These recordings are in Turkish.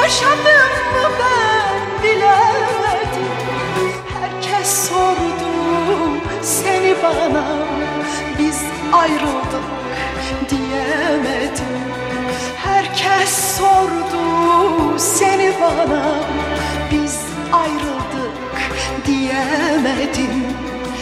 yaşadım mı ben bilemedim. Herkes sordu seni bana, biz ayrıldık diyemedim. Herkes sordu seni bana, biz ayrıldık diyemedim.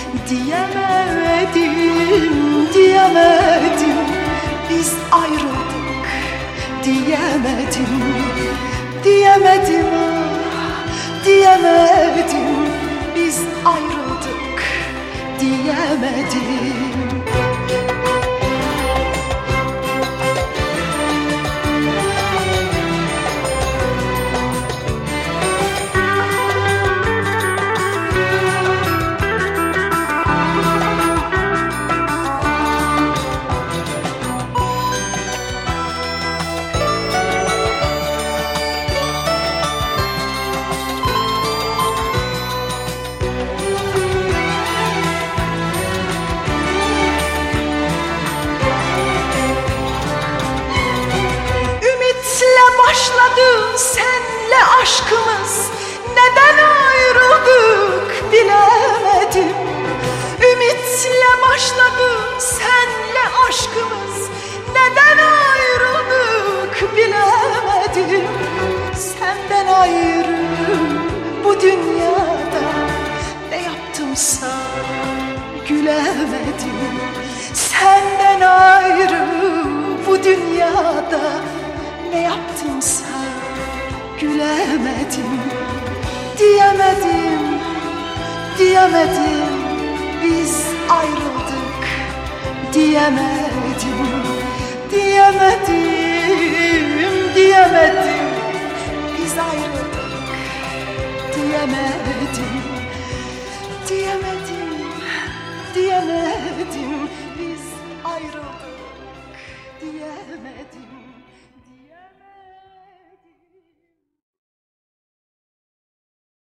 Diyemedim, diyemedim, biz ayrıldık diyemedim. Diyemedim, ah, diyemedim, biz ayrıldık diyemedim. Başladı senle aşkımız, neden ayrıldık bilemedim. Ümitle başladı senle aşkımız, neden ayrıldık bilemedim. Senden ayrı bu dünyada ne yaptımsa gülemedim. Senden ayrı bu dünyada ne yaptımsa gülemedim. Diyemedim, diyemedim, biz ayrıldık diyemedim. Diyemedim, diyemedim, biz ayrıldık diyemedim. Diyemedim, diyemedim, biz ayrıldık diyemedim.